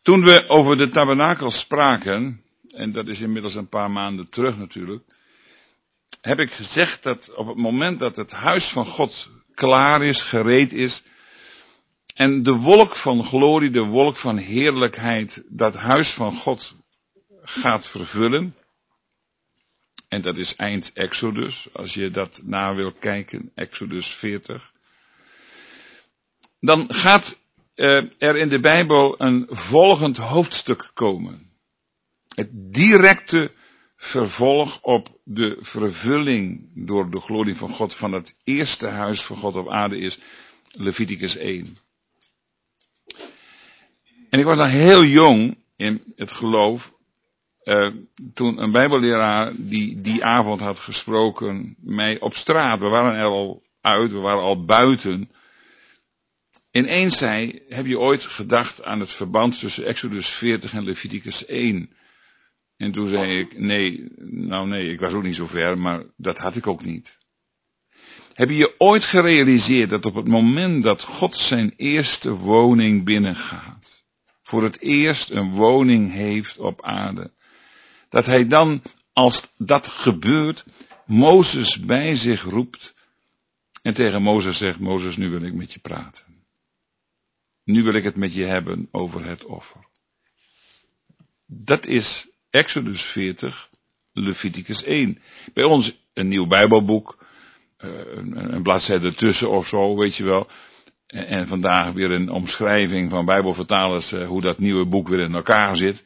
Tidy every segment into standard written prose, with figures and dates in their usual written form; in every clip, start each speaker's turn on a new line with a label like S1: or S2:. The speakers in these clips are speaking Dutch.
S1: Toen we over de tabernakel spraken, en dat is inmiddels een paar maanden terug natuurlijk, heb ik gezegd dat op het moment dat het huis van God klaar is, gereed is, en de wolk van glorie, de wolk van heerlijkheid, dat huis van God gaat vervullen, en dat is eind Exodus, als je dat na wil kijken, Exodus 40, dan gaat er in de Bijbel een volgend hoofdstuk komen. Het directe vervolg op de vervulling door de glorie van God van het eerste huis van God op aarde is Leviticus 1. En ik was dan heel jong in het geloof, toen een bijbelleraar die avond had gesproken, mij op straat, we waren er al uit, we waren al buiten, ineens zei, heb je ooit gedacht aan het verband tussen Exodus 40 en Leviticus 1? En toen zei ik, nee, ik was ook niet zo ver, maar dat had ik ook niet. Heb je je ooit gerealiseerd dat op het moment dat God zijn eerste woning binnengaat, voor het eerst een woning heeft op aarde, dat hij dan, als dat gebeurt, Mozes bij zich roept en tegen Mozes zegt, Mozes, nu wil ik met je praten. Nu wil ik het met je hebben over het offer. Dat is Exodus 40, Leviticus 1. Bij ons een nieuw Bijbelboek, een bladzijde ertussen of zo, weet je wel. En vandaag weer een omschrijving van Bijbelvertalers, hoe dat nieuwe boek weer in elkaar zit.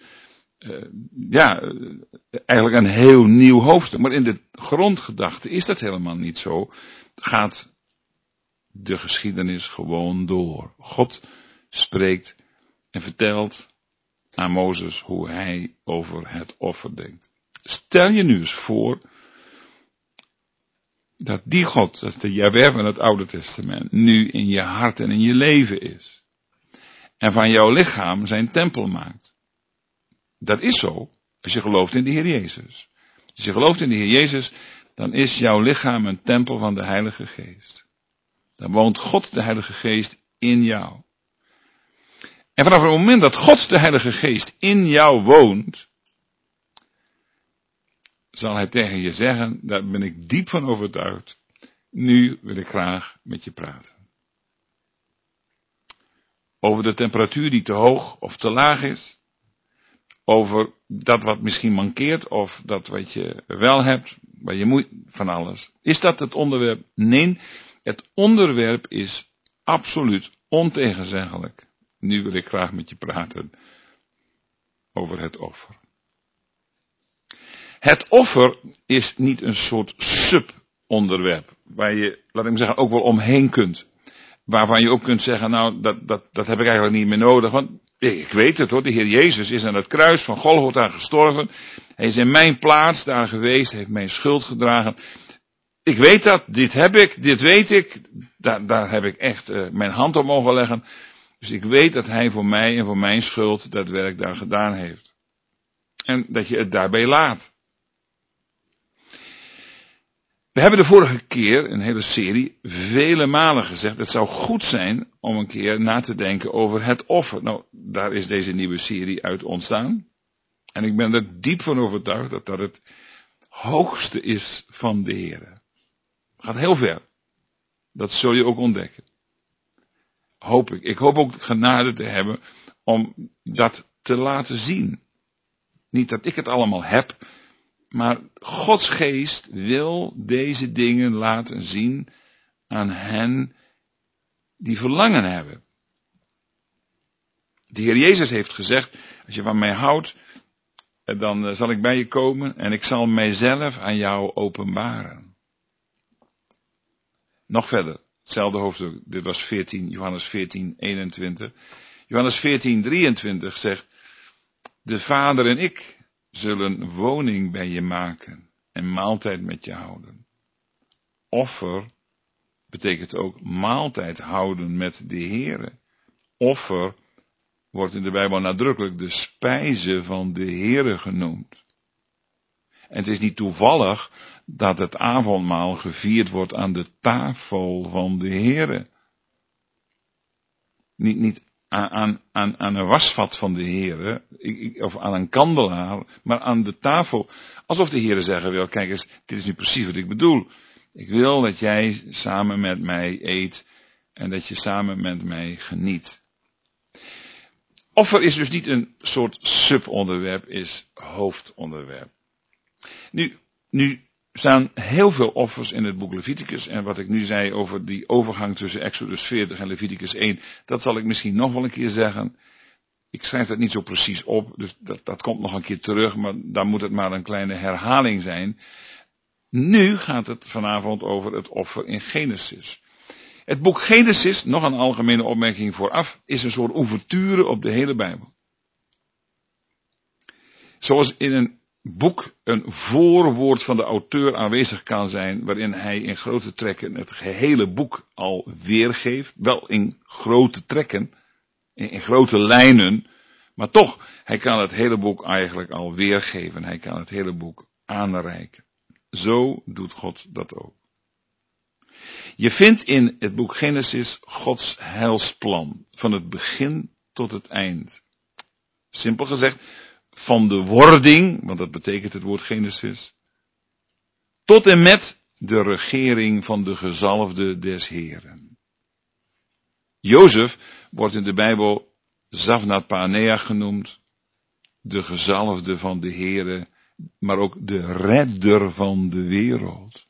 S1: Eigenlijk een heel nieuw hoofdstuk. Maar in de grondgedachte is dat helemaal niet zo. Gaat de geschiedenis gewoon door. God spreekt en vertelt aan Mozes hoe hij over het offer denkt. Stel je nu eens voor dat die God, dat is de Jahweh van het Oude Testament, nu in je hart en in je leven is. En van jouw lichaam zijn tempel maakt. Dat is zo als je gelooft in de Heer Jezus. Als je gelooft in de Heer Jezus, dan is jouw lichaam een tempel van de Heilige Geest. Dan woont God, de Heilige Geest, in jou. En vanaf het moment dat God, de Heilige Geest, in jou woont, zal hij tegen je zeggen, daar ben ik diep van overtuigd, nu wil ik graag met je praten. Over de temperatuur die te hoog of te laag is, over dat wat misschien mankeert of dat wat je wel hebt, waar je moet, van alles. Is dat het onderwerp? Nee, het onderwerp is absoluut ontegenzeggelijk. Nu wil ik graag met je praten over het offer. Het offer is niet een soort subonderwerp, waar je, laat ik maar zeggen, ook wel omheen kunt. Waarvan je ook kunt zeggen, nou, dat heb ik eigenlijk niet meer nodig, want ik weet het hoor, de Heer Jezus is aan het kruis van Golgotha gestorven. Hij is in mijn plaats daar geweest, heeft mijn schuld gedragen. Ik weet dat, dit heb ik, dit weet ik, daar heb ik echt mijn hand op mogen leggen. Dus ik weet dat hij voor mij en voor mijn schuld dat werk daar gedaan heeft. En dat je het daarbij laat. We hebben de vorige keer, een hele serie, vele malen gezegd, het zou goed zijn om een keer na te denken over het offer. Nou, daar is deze nieuwe serie uit ontstaan. En ik ben er diep van overtuigd dat dat het hoogste is van de Heer. Het gaat heel ver. Dat zul je ook ontdekken. Hoop ik. Ik hoop ook genade te hebben om dat te laten zien. Niet dat ik het allemaal heb, maar Gods geest wil deze dingen laten zien aan hen die verlangen hebben. De Heer Jezus heeft gezegd, als je van mij houdt, dan zal ik bij je komen en ik zal mijzelf aan jou openbaren. Nog verder, hetzelfde hoofdstuk, dit was Johannes 14, 21. Johannes 14, 23 zegt, de Vader en ik zullen woning bij je maken en maaltijd met je houden. Offer betekent ook maaltijd houden met de Heere. Offer wordt in de Bijbel nadrukkelijk de spijze van de Heere genoemd. En het is niet toevallig dat het avondmaal gevierd wordt aan de tafel van de Heere. Niet aan een wasvat van de Heere, of aan een kandelaar, maar aan de tafel. Alsof de Heere zeggen wil, kijk eens, dit is nu precies wat ik bedoel. Ik wil dat jij samen met mij eet en dat je samen met mij geniet. Offer is dus niet een soort subonderwerp, is hoofdonderwerp. Nu staan heel veel offers in het boek Leviticus. En wat ik nu zei over die overgang tussen Exodus 40 en Leviticus 1, dat zal ik misschien nog wel een keer zeggen. Ik schrijf dat niet zo precies op, dus dat komt nog een keer terug, maar dan moet het maar een kleine herhaling zijn. Nu gaat het vanavond over het offer in Genesis. Het boek Genesis, nog een algemene opmerking vooraf, is een soort ouverture op de hele Bijbel. Zoals in een boek een voorwoord van de auteur aanwezig kan zijn, waarin hij in grote trekken het gehele boek al weergeeft. Wel in grote trekken, in grote lijnen, maar toch, hij kan het hele boek eigenlijk al weergeven. Hij kan het hele boek aanreiken. Zo doet God dat ook. Je vindt in het boek Genesis Gods heilsplan, van het begin tot het eind. Simpel gezegd, van de wording, want dat betekent het woord Genesis, tot en met de regering van de gezalfde des Heren. Jozef wordt in de Bijbel Zavnat Paanea genoemd, de gezalfde van de Heren, maar ook de redder van de wereld.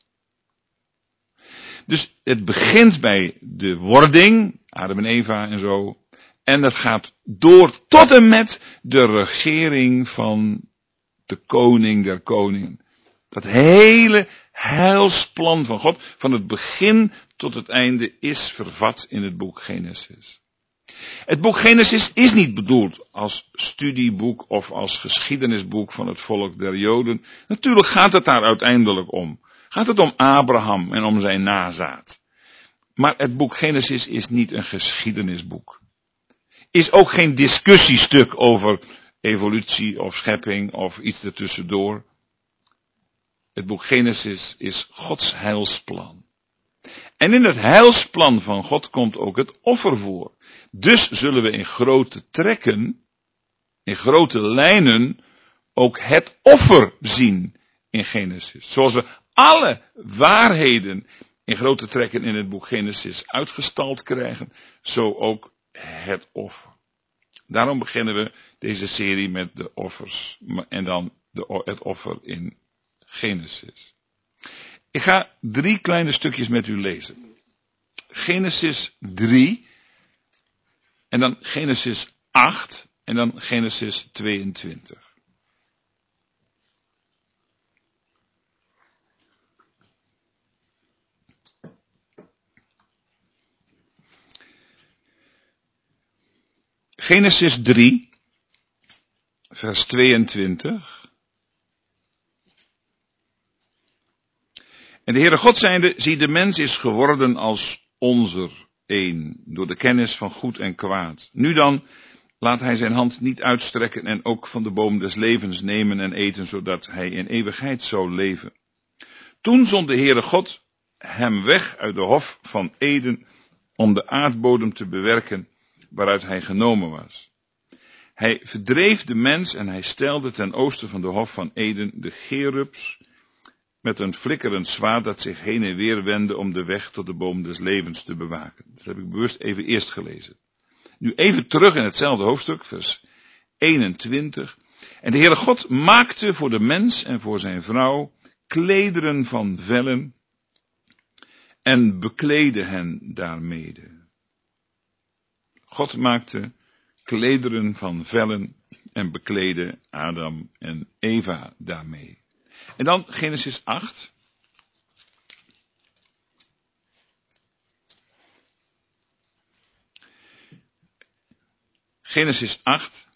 S1: Dus het begint bij de wording, Adam en Eva en zo. En het gaat door tot en met de regering van de koning der koningen. Dat hele heilsplan van God, van het begin tot het einde, is vervat in het boek Genesis. Het boek Genesis is niet bedoeld als studieboek of als geschiedenisboek van het volk der Joden. Natuurlijk gaat het daar uiteindelijk om. Gaat het om Abraham en om zijn nazaat. Maar het boek Genesis is niet een geschiedenisboek. Is ook geen discussiestuk over evolutie of schepping of iets ertussendoor. Het boek Genesis is Gods heilsplan. En in het heilsplan van God komt ook het offer voor. Dus zullen we in grote trekken, in grote lijnen, ook het offer zien in Genesis. Zoals we alle waarheden in grote trekken in het boek Genesis uitgestald krijgen, zo ook het offer. Daarom beginnen we deze serie met de offers en dan het offer in Genesis. Ik ga 3 kleine stukjes met u lezen. Genesis 3, en dan Genesis 8, en dan Genesis 22. Genesis 3, vers 22. En de Heere God zeide, zie, de mens is geworden als onzer een, door de kennis van goed en kwaad. Nu dan, laat hij zijn hand niet uitstrekken en ook van de boom des levens nemen en eten, zodat hij in eeuwigheid zou leven. Toen zond de Heere God hem weg uit de hof van Eden, om de aardbodem te bewerken, waaruit hij genomen was. Hij verdreef de mens en hij stelde ten oosten van de hof van Eden de cherubs, met een flikkerend zwaard dat zich heen en weer wendde om de weg tot de boom des levens te bewaken. Dat heb ik bewust even eerst gelezen. Nu even terug in hetzelfde hoofdstuk, vers 21. En de Heere God maakte voor de mens en voor zijn vrouw klederen van vellen en bekleedde hen daarmede. God maakte klederen van vellen en bekleedde Adam en Eva daarmee. En dan Genesis 8. Genesis 8.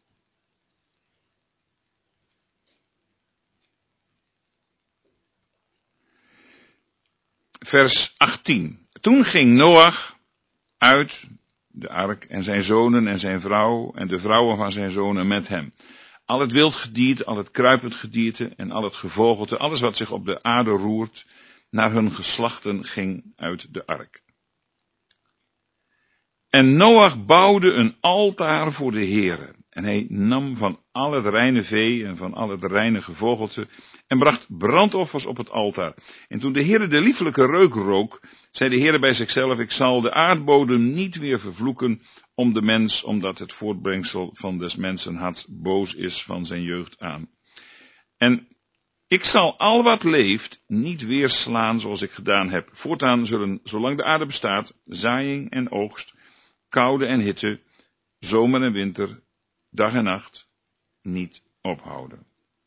S1: Vers 18. Toen ging Noach uit de ark en zijn zonen en zijn vrouw en de vrouwen van zijn zonen met hem. Al het wild gedierte, al het kruipend gedierte en al het gevogelte, alles wat zich op de aarde roert, naar hun geslachten ging uit de ark. En Noach bouwde een altaar voor de Heere. En hij nam van al het reine vee en van al het reine gevogelte en bracht brandoffers op het altaar. En toen de Heere de lieflijke reuk rook, zei de Heere bij zichzelf: ik zal de aardbodem niet weer vervloeken om de mens, omdat het voortbrengsel van des mensen hart boos is van zijn jeugd aan. En ik zal al wat leeft niet weer slaan zoals ik gedaan heb. Voortaan zullen, zolang de aarde bestaat, zaaiing en oogst, koude en hitte, zomer en winter, dag en nacht, niet ophouden.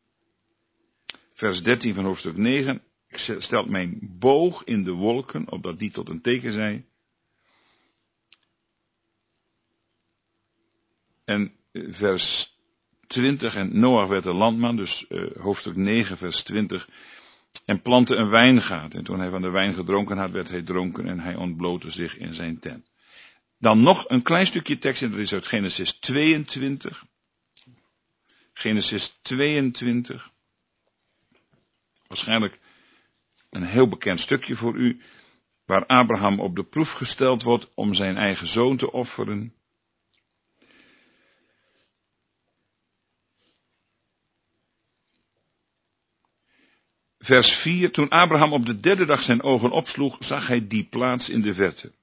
S1: Vers 13 van hoofdstuk 9. Ik stel mijn boog in de wolken, opdat die tot een teken zij. En vers 20, en Noach werd een landman, dus hoofdstuk 9, vers 20. En plantte een wijngaard. En toen hij van de wijn gedronken had, werd hij dronken en hij ontblootte zich in zijn tent. Dan nog een klein stukje tekst, en dat is uit Genesis 22. Genesis 22. Waarschijnlijk een heel bekend stukje voor u, waar Abraham op de proef gesteld wordt om zijn eigen zoon te offeren. Vers 4, toen Abraham op de derde dag zijn ogen opsloeg, zag hij die plaats in de verte.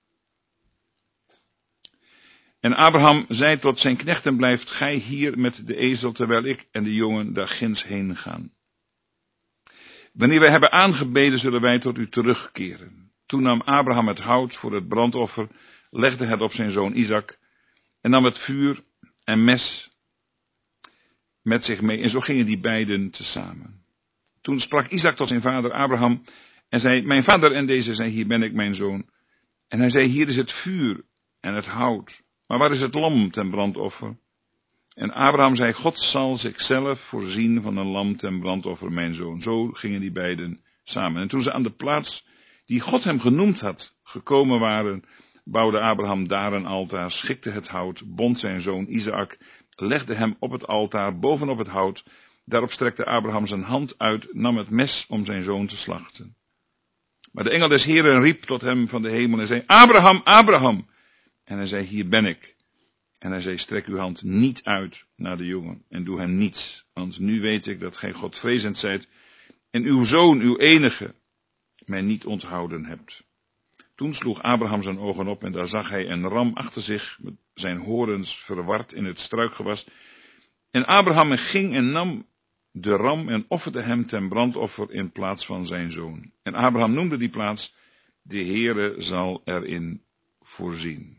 S1: En Abraham zei tot zijn knechten: blijft gij hier met de ezel, terwijl ik en de jongen daar ginds heen gaan. Wanneer wij hebben aangebeden, zullen wij tot u terugkeren. Toen nam Abraham het hout voor het brandoffer, legde het op zijn zoon Isaac en nam het vuur en mes met zich mee. En zo gingen die beiden tezamen. Toen sprak Isaac tot zijn vader Abraham en zei: mijn vader. En deze zei: hier ben ik, mijn zoon. En hij zei: hier is het vuur en het hout, maar waar is het lam ten brandoffer? En Abraham zei: God zal zichzelf voorzien van een lam ten brandoffer, mijn zoon. Zo gingen die beiden samen. En toen ze aan de plaats die God hem genoemd had gekomen waren, bouwde Abraham daar een altaar, schikte het hout, bond zijn zoon Isaac, legde hem op het altaar bovenop het hout. Daarop strekte Abraham zijn hand uit, nam het mes om zijn zoon te slachten. Maar de engel des Heeren riep tot hem van de hemel en zei: Abraham, Abraham! En hij zei: hier ben ik. En hij zei: strek uw hand niet uit naar de jongen en doe hem niets, want nu weet ik dat gij Godvrezend zijt en uw zoon, uw enige, mij niet onthouden hebt. Toen sloeg Abraham zijn ogen op en daar zag hij een ram achter zich, met zijn horens verward in het struikgewas. En Abraham ging en nam de ram en offerde hem ten brandoffer in plaats van zijn zoon. En Abraham noemde die plaats: de Heere zal erin voorzien.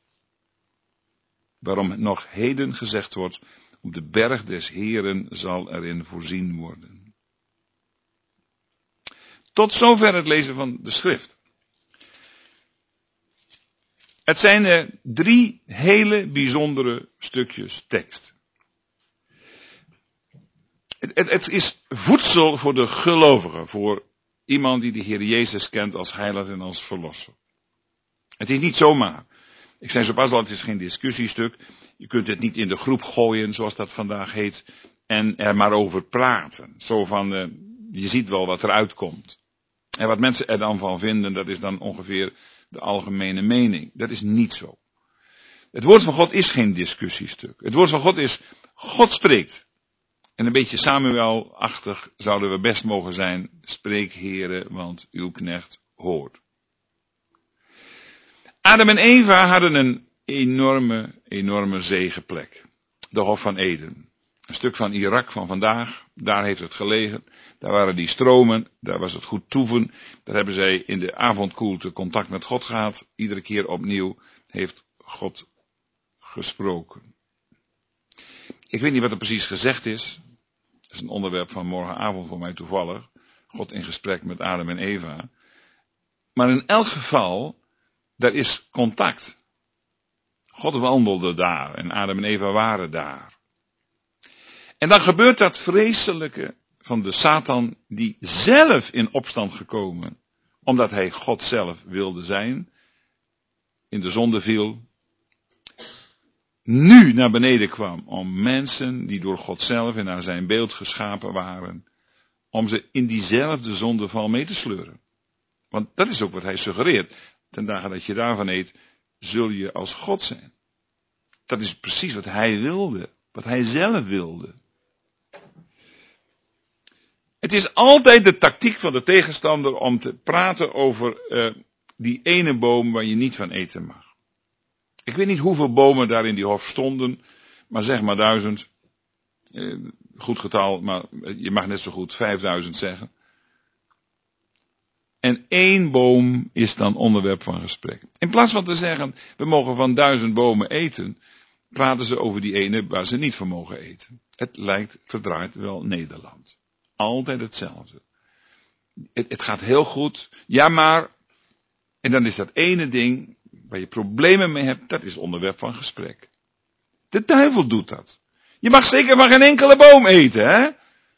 S1: Waarom nog heden gezegd wordt: op de berg des Heeren zal erin voorzien worden. Tot zover het lezen van de schrift. Het zijn 3 hele bijzondere stukjes tekst. Het is voedsel voor de gelovige, voor iemand die de Heer Jezus kent als heiland en als verlosser. Het is niet zomaar. Ik zei zo pas al, het is geen discussiestuk. Je kunt het niet in de groep gooien, zoals dat vandaag heet, en er maar over praten. Zo van, je ziet wel wat eruit komt. En wat mensen er dan van vinden, dat is dan ongeveer de algemene mening. Dat is niet zo. Het woord van God is geen discussiestuk. Het woord van God is: God spreekt. En een beetje Samuel-achtig zouden we best mogen zijn: spreek, Heere, want uw knecht hoort. Adam en Eva hadden een enorme zegenplek. De Hof van Eden. Een stuk van Irak van vandaag, daar heeft het gelegen. Daar waren die stromen, daar was het goed toeven. Daar hebben zij in de avondkoelte contact met God gehad. Iedere keer opnieuw heeft God gesproken. Ik weet niet wat er precies gezegd is. Dat is een onderwerp van morgenavond voor mij toevallig. God in gesprek met Adam en Eva. Maar in elk geval, daar is contact. God wandelde daar en Adam en Eva waren daar. En dan gebeurt dat vreselijke van de Satan, die zelf in opstand gekomen, omdat hij God zelf wilde zijn, in de zonde viel, nu naar beneden kwam om mensen die door God zelf en naar zijn beeld geschapen waren, om ze in diezelfde zondeval mee te sleuren. Want dat is ook wat hij suggereert. Ten dagen dat je daarvan eet, zul je als God zijn. Dat is precies wat hij wilde. Wat hij zelf wilde. Het is altijd de tactiek van de tegenstander om te praten over die ene boom waar je niet van eten mag. Ik weet niet hoeveel bomen daar in die hof stonden, maar zeg maar 1000. Goed getal, maar je mag net zo goed 5000 zeggen. En 1 boom is dan onderwerp van gesprek. In plaats van te zeggen, we mogen van 1000 bomen eten, praten ze over die ene waar ze niet van mogen eten. Het lijkt verdraaid wel Nederland. Altijd hetzelfde. Het gaat heel goed. Ja, maar. En dan is dat ene ding waar je problemen mee hebt, dat is onderwerp van gesprek. De duivel doet dat. Je mag zeker van geen enkele boom eten, hè?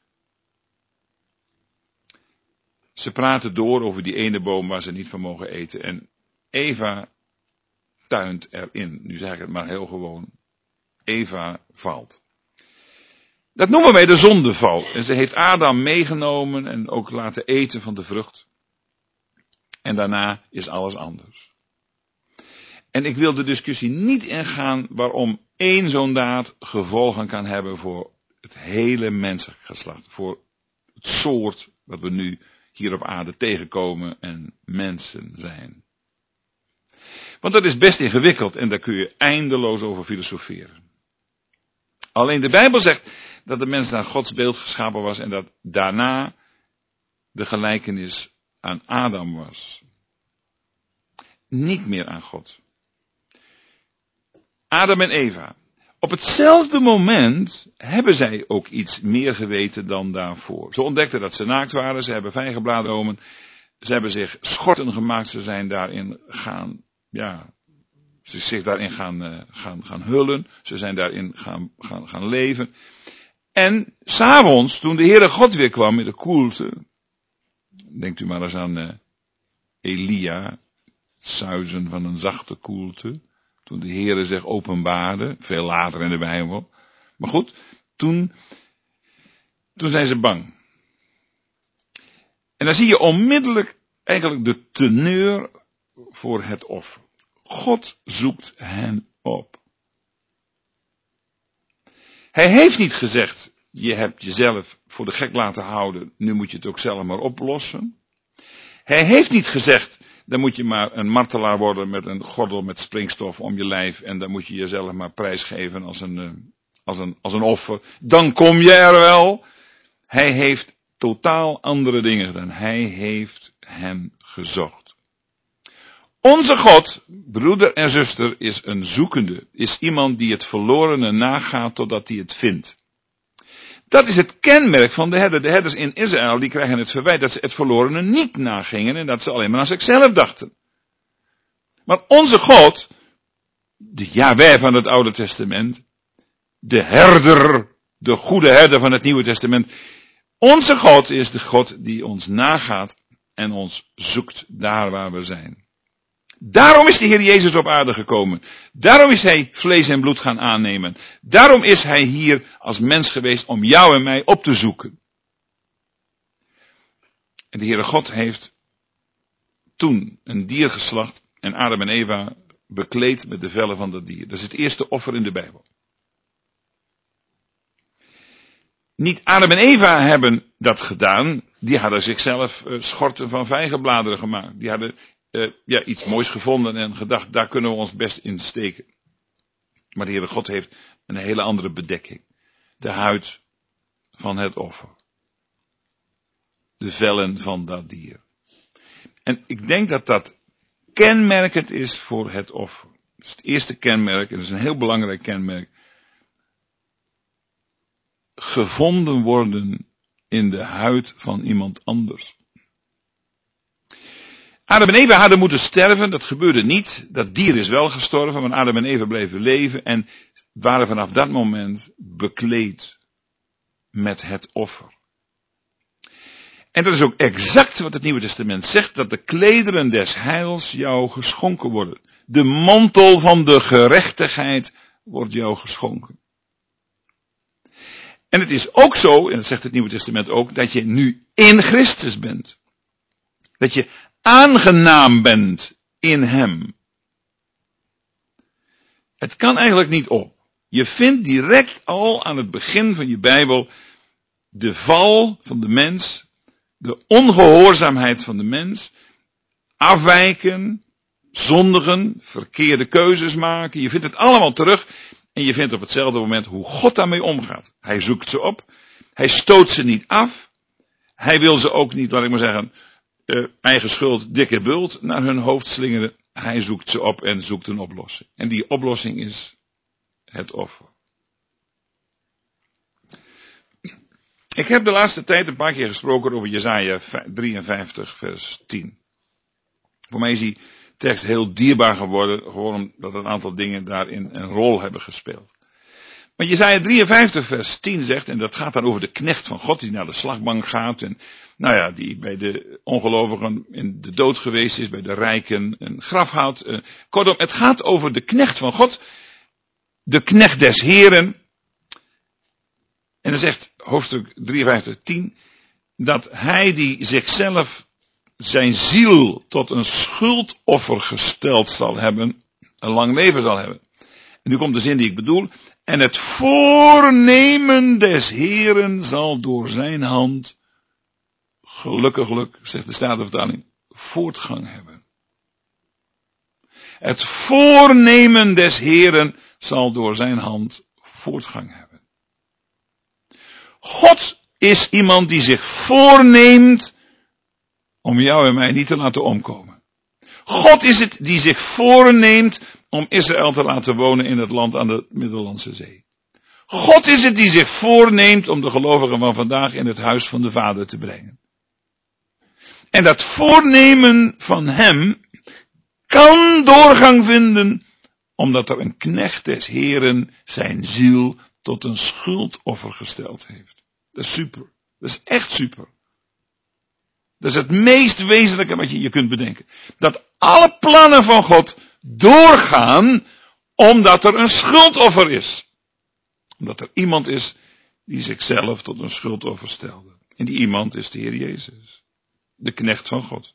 S1: Ze praten door over die ene boom waar ze niet van mogen eten. En Eva tuint erin. Nu zeg ik het maar heel gewoon. Eva valt. Dat noemen wij de zondeval. En ze heeft Adam meegenomen en ook laten eten van de vrucht. En daarna is alles anders. En ik wil de discussie niet ingaan waarom 1 zo'n daad gevolgen kan hebben voor het hele menselijk geslacht. Voor het soort wat we nu hier op aarde tegenkomen en mensen zijn. Want dat is best ingewikkeld en daar kun je eindeloos over filosoferen. Alleen de Bijbel zegt dat de mens naar Gods beeld geschapen was en dat daarna de gelijkenis aan Adam was. Niet meer aan God. Adam en Eva. Op hetzelfde moment hebben zij ook iets meer geweten dan daarvoor. Ze ontdekten dat ze naakt waren, ze hebben vijgenbladen genomen, ze hebben zich schorten gemaakt, ze zijn daarin zich daarin gaan hullen, ze zijn daarin gaan leven. En 's avonds, toen de Heere God weer kwam in de koelte, denkt u maar eens aan Elia, suizen van een zachte koelte. Toen de Heere zich openbaarde, veel later in de Bijbel. Maar goed, toen zijn ze bang. En dan zie je onmiddellijk eigenlijk de teneur voor het offer. God zoekt hen op. Hij heeft niet gezegd, je hebt jezelf voor de gek laten houden, nu moet je het ook zelf maar oplossen. Hij heeft niet gezegd, dan moet je maar een martelaar worden met een gordel met springstof om je lijf en dan moet je jezelf maar prijsgeven als een offer. Dan kom je er wel. Hij heeft totaal andere dingen gedaan. Hij heeft hen gezocht. Onze God, broeder en zuster, is een zoekende. Is iemand die het verlorene nagaat totdat hij het vindt. Dat is het kenmerk van de herder. De herders in Israël die krijgen het verwijt dat ze het verlorene niet nagingen en dat ze alleen maar aan zichzelf dachten. Maar onze God, de Jahweh van het Oude Testament, de herder, de goede herder van het Nieuwe Testament. Onze God is de God die ons nagaat en ons zoekt daar waar we zijn. Daarom is de Heer Jezus op aarde gekomen. Daarom is hij vlees en bloed gaan aannemen. Daarom is hij hier als mens geweest om jou en mij op te zoeken. En de Heere God heeft toen een dier geslacht en Adam en Eva bekleed met de vellen van dat dier. Dat is het eerste offer in de Bijbel. Niet Adam en Eva hebben dat gedaan. Die hadden zichzelf schorten van vijgenbladeren gemaakt. Die hadden iets moois gevonden en gedacht, daar kunnen we ons best in steken. Maar de Heere God heeft een hele andere bedekking. De huid van het offer. De vellen van dat dier. En ik denk dat dat kenmerkend is voor het offer. Dat is het eerste kenmerk, en dat is een heel belangrijk kenmerk. Gevonden worden in de huid van iemand anders. Adam en Eva hadden moeten sterven, dat gebeurde niet. Dat dier is wel gestorven, maar Adam en Eva bleven leven en waren vanaf dat moment bekleed met het offer. En dat is ook exact wat het Nieuwe Testament zegt, dat de klederen des heils jou geschonken worden. De mantel van de gerechtigheid wordt jou geschonken. En het is ook zo, en dat zegt het Nieuwe Testament ook, dat je nu in Christus bent. Dat je aangenaam bent in hem. Het kan eigenlijk niet op. Je vindt direct al aan het begin van je Bijbel de val van de mens, de ongehoorzaamheid van de mens, afwijken, zondigen, verkeerde keuzes maken. Je vindt het allemaal terug en je vindt op hetzelfde moment hoe God daarmee omgaat. Hij zoekt ze op, hij stoot ze niet af, hij wil ze ook niet, laat ik maar zeggen, eigen schuld, dikke bult naar hun hoofd slingeren. Hij zoekt ze op en zoekt een oplossing. En die oplossing is het offer. Ik heb de laatste tijd een paar keer gesproken over Jesaja 53 vers 10. Voor mij is die tekst heel dierbaar geworden, gewoon omdat een aantal dingen daarin een rol hebben gespeeld. Maar Jesaja 53 vers 10 zegt, en dat gaat dan over de knecht van God die naar de slagbank gaat en die bij de ongelovigen in de dood geweest is, bij de rijken een graf houdt. Kortom, het gaat over de knecht van God, de knecht des Heren. En dan zegt hoofdstuk 53 10 dat hij die zichzelf zijn ziel tot een schuldoffer gesteld zal hebben, een lang leven zal hebben. En nu komt de zin die ik bedoel. En het voornemen des Heren zal door zijn hand, gelukkiglijk, zegt de Statenvertaling, voortgang hebben. Het voornemen des Heren zal door zijn hand voortgang hebben. God is iemand die zich voorneemt om jou en mij niet te laten omkomen. God is het die zich voorneemt om Israël te laten wonen in het land aan de Middellandse Zee. God is het die zich voorneemt om de gelovigen van vandaag in het huis van de Vader te brengen. En dat voornemen van hem kan doorgang vinden, omdat er een knecht des Heren zijn ziel tot een schuldoffer gesteld heeft. Dat is super. Dat is echt super. Dat is het meest wezenlijke wat je kunt bedenken. Dat alle plannen van God doorgaan omdat er een schuldoffer is. Omdat er iemand is die zichzelf tot een schuldoffer stelde. En die iemand is de Heer Jezus. De knecht van God.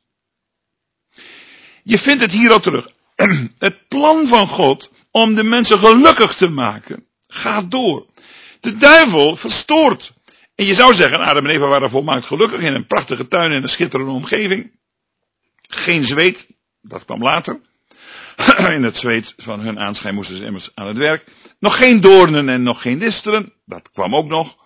S1: Je vindt het hier al terug. Het plan van God om de mensen gelukkig te maken gaat door. De duivel verstoort. En je zou zeggen, Adam en Eva waren volmaakt gelukkig in een prachtige tuin en een schitterende omgeving. Geen zweet, dat kwam later. In het zweet van hun aanschijn moesten ze immers aan het werk. Nog geen doornen en nog geen distelen, dat kwam ook nog.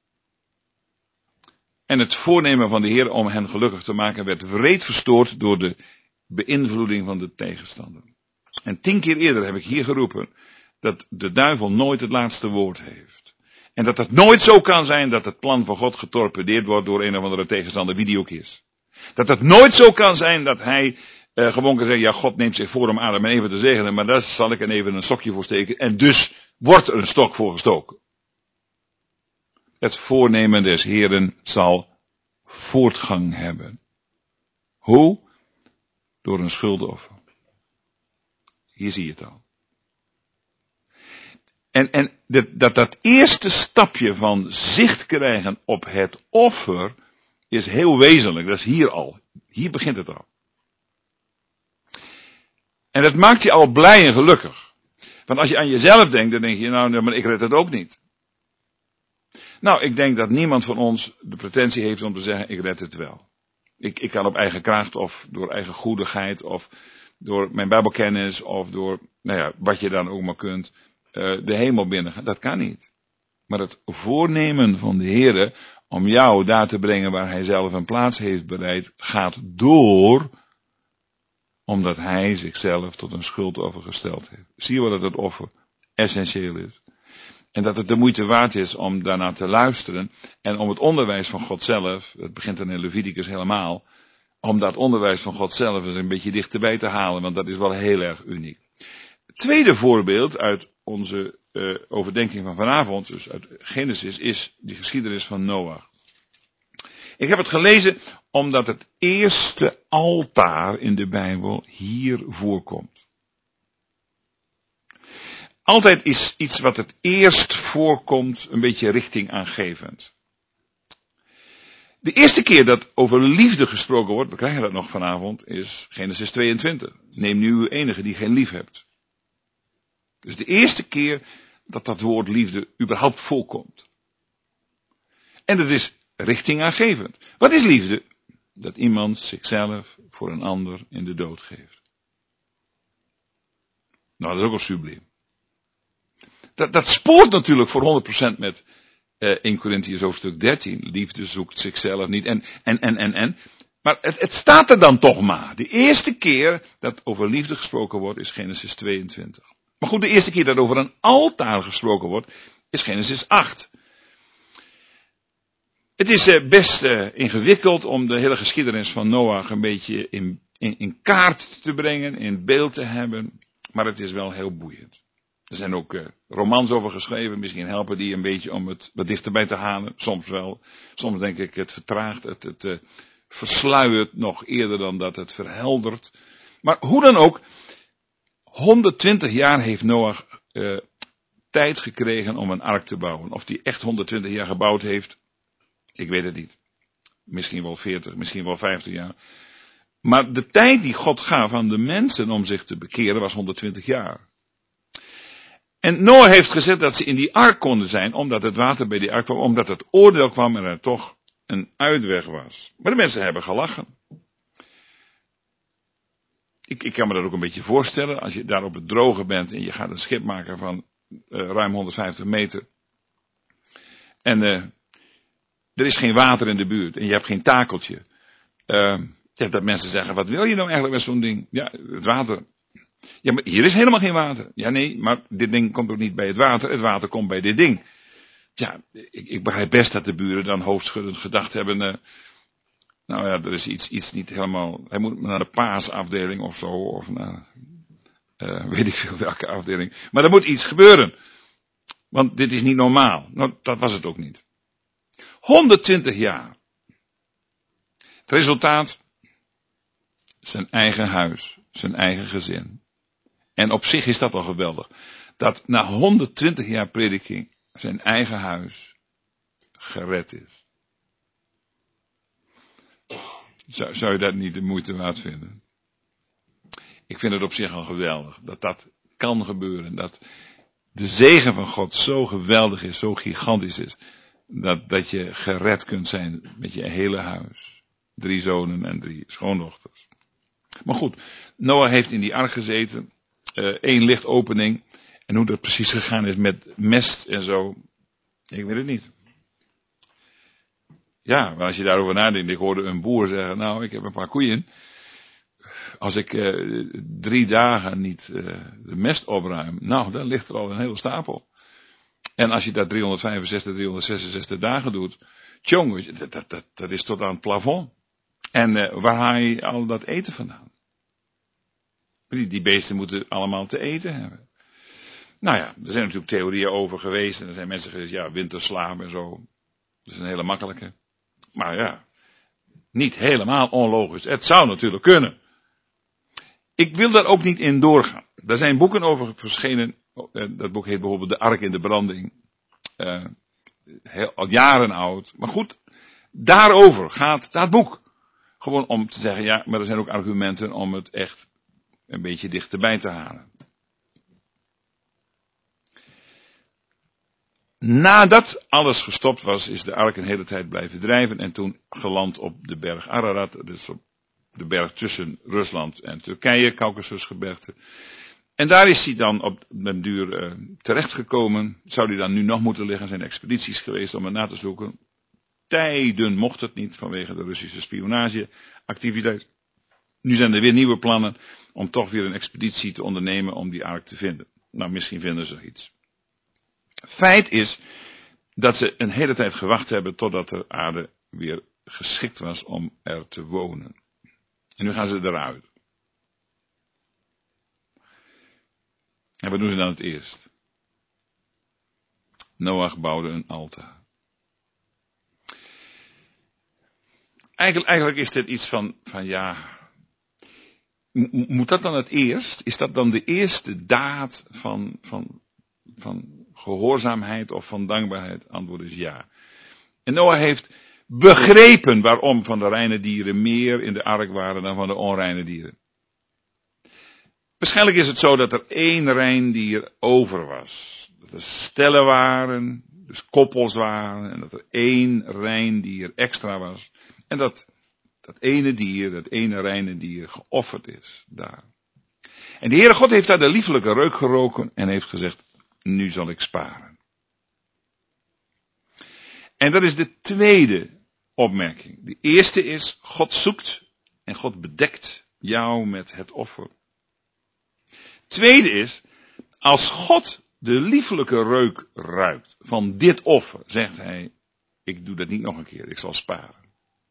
S1: En het voornemen van de Heer om hen gelukkig te maken werd wreed verstoord door de beïnvloeding van de tegenstander. En 10 keer eerder heb ik hier geroepen dat de duivel nooit het laatste woord heeft. En dat het nooit zo kan zijn dat het plan van God getorpedeerd wordt door een of andere tegenstander, wie die ook is. Dat het nooit zo kan zijn dat hij gewoon kan zeggen, ja, God neemt zich voor om Adam en Eva te zegenen, maar daar zal ik er even een stokje voor steken. En dus wordt er een stok voor gestoken. Het voornemen des Heren zal voortgang hebben. Hoe? Door een schuldoffer. Hier zie je het al. En dat eerste stapje van zicht krijgen op het offer is heel wezenlijk. Dat is hier al. Hier begint het al. En dat maakt je al blij en gelukkig. Want als je aan jezelf denkt, dan denk je, nou, maar ik red het ook niet. Nou, ik denk dat niemand van ons de pretentie heeft om te zeggen, ik red het wel. Ik kan op eigen kracht of door eigen goedigheid of door mijn bijbelkennis of door, wat je dan ook maar kunt, de hemel binnengaan. Dat kan niet. Maar het voornemen van de Heere om jou daar te brengen waar hij zelf een plaats heeft bereid, gaat door, omdat hij zichzelf tot een schuldoffer gesteld heeft. Zie je wat het offer essentieel is? En dat het de moeite waard is om daarnaar te luisteren. En om het onderwijs van God zelf, het begint dan in Leviticus helemaal, om dat onderwijs van God zelf eens een beetje dichterbij te halen. Want dat is wel heel erg uniek. Het tweede voorbeeld uit onze overdenking van vanavond, dus uit Genesis, is die geschiedenis van Noach. Ik heb het gelezen omdat het eerste altaar in de Bijbel hier voorkomt. Altijd is iets wat het eerst voorkomt een beetje richtingaangevend. De eerste keer dat over liefde gesproken wordt, we krijgen dat nog vanavond, is Genesis 22. Neem nu uw enige die geen lief hebt. Dus de eerste keer dat dat woord liefde überhaupt voorkomt. En dat is richtingaangevend. Wat is liefde? Dat iemand zichzelf voor een ander in de dood geeft. Nou, dat is ook al subliem. Dat spoort natuurlijk voor 100% met 1 Korintiërs hoofdstuk 13. Liefde zoekt zichzelf niet. En. Maar het staat er dan toch maar. De eerste keer dat over liefde gesproken wordt is Genesis 22. Maar goed, de eerste keer dat over een altaar gesproken wordt is Genesis 8. Het is best ingewikkeld om de hele geschiedenis van Noach een beetje in kaart te brengen, in beeld te hebben. Maar het is wel heel boeiend. Er zijn ook romans over geschreven, misschien helpen die een beetje om het wat dichterbij te halen. Soms wel. Soms denk ik het vertraagt, het versluiert nog eerder dan dat het verheldert. Maar hoe dan ook, 120 jaar heeft Noach tijd gekregen om een ark te bouwen. Of die echt 120 jaar gebouwd heeft, ik weet het niet. Misschien wel 40, misschien wel 50 jaar. Maar de tijd die God gaf aan de mensen om zich te bekeren was 120 jaar. En Noach heeft gezegd dat ze in die ark konden zijn, omdat het water bij die ark kwam, omdat het oordeel kwam en er toch een uitweg was. Maar de mensen hebben gelachen. Ik kan me dat ook een beetje voorstellen, als je daar op het droge bent en je gaat een schip maken van ruim 150 meter. En er is geen water in de buurt en je hebt geen takeltje. Dat mensen zeggen, wat wil je nou eigenlijk met zo'n ding? Ja, het water. Ja, maar hier is helemaal geen water. Ja, nee, maar dit ding komt ook niet bij het water. Het water komt bij dit ding. Ja, ik begrijp best dat de buren dan hoofdschuddend gedacht hebben. Nou ja, er is iets niet helemaal. Hij moet naar de paasafdeling of zo. Of naar, weet ik veel welke afdeling. Maar er moet iets gebeuren. Want dit is niet normaal. Nou, dat was het ook niet. 120 jaar. Het resultaat. Zijn eigen huis. Zijn eigen gezin. En op zich is dat al geweldig. Dat na 120 jaar prediking zijn eigen huis gered is. Zou je dat niet de moeite waard vinden? Ik vind het op zich al geweldig. Dat dat kan gebeuren. Dat de zegen van God zo geweldig is. Zo gigantisch is. Dat je gered kunt zijn met je hele huis. 3 zonen en 3 schoondochters. Maar goed. Noach heeft in die ark gezeten. 1 lichtopening. En hoe dat precies gegaan is met mest en zo. Ik weet het niet. Ja, maar als je daarover nadenkt. Ik hoorde een boer zeggen. Nou, ik heb een paar koeien. Als ik 3 dagen niet de mest opruim. Nou, dan ligt er al een hele stapel. En als je dat 365, 366 dagen doet. Tjong, dat is tot aan het plafond. En waar haal je al dat eten vandaan? Die beesten moeten allemaal te eten hebben. Nou ja, er zijn natuurlijk theorieën over geweest. En er zijn mensen gezegd, ja, winterslaap en zo. Dat is een hele makkelijke. Maar ja, niet helemaal onlogisch. Het zou natuurlijk kunnen. Ik wil daar ook niet in doorgaan. Daar zijn boeken over verschenen. Dat boek heet bijvoorbeeld De Ark in de Branding. Al jaren oud. Maar goed, daarover gaat dat boek. Gewoon om te zeggen, ja, maar er zijn ook argumenten om het echt een beetje dichterbij te halen. Nadat alles gestopt was, is de ark een hele tijd blijven drijven en toen geland op de berg Ararat, dus op de berg tussen Rusland en Turkije, Caucasusgebergte. En daar is hij dan op den duur terechtgekomen. Zou hij dan nu nog moeten liggen? Er zijn expedities geweest om het na te zoeken. Tijden mocht het niet vanwege de Russische spionageactiviteit. Nu zijn er weer nieuwe plannen om toch weer een expeditie te ondernemen om die ark te vinden. Nou, misschien vinden ze iets. Feit is dat ze een hele tijd gewacht hebben totdat de aarde weer geschikt was om er te wonen. En nu gaan ze eruit. En wat doen ze dan het eerst? Noach bouwde een altaar. Eigenlijk is dit iets van ja, moet dat dan het eerst? Is dat dan de eerste daad van gehoorzaamheid of van dankbaarheid? Antwoord is ja. En Noach heeft begrepen waarom van de reine dieren meer in de ark waren dan van de onreine dieren. Waarschijnlijk is het zo dat er 1 reindier over was. Dat er stellen waren, dus koppels waren, en dat er 1 reindier extra was. En dat ene dier, dat ene reine dier, geofferd is daar. En de Heere God heeft daar de liefelijke reuk geroken en heeft gezegd, nu zal ik sparen. En dat is de tweede opmerking. De eerste is, God zoekt en God bedekt jou met het offer. Tweede is, als God de liefelijke reuk ruikt van dit offer, zegt hij, ik doe dat niet nog een keer, ik zal sparen.